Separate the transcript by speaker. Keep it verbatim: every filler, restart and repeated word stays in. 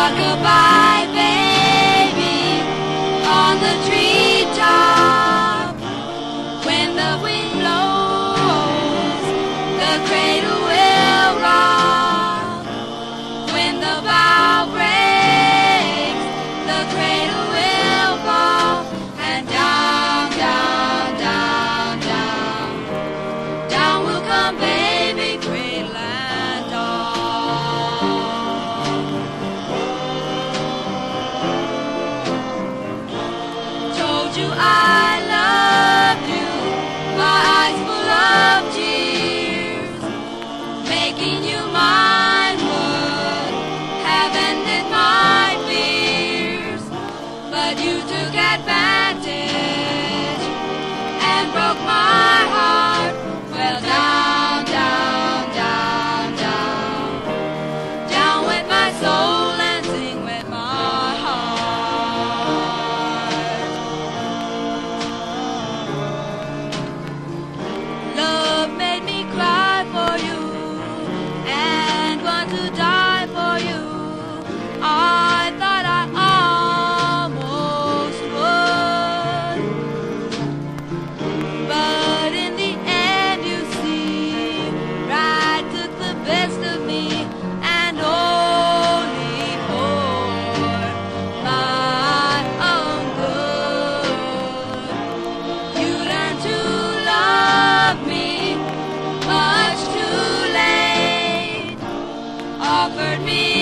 Speaker 1: Rock-a-bye, baby, on the treetop. When the wind blows, the cradle will rock. When the bough breaks, the cradle will fall. And down, down, down, down, down will come baby, cradle and all. Told you I loved you, my eyes full of tears. Making you mine would have ended my fears, but you took advantage and broke my heart. Well, down, down, down, down, down went my soul and sing with my heart. Love made me cry for you and want to die for you. I thought I almost would, but in the end, you see, pride took the best of me, and only for my own good. You learned to love me much too late, offered me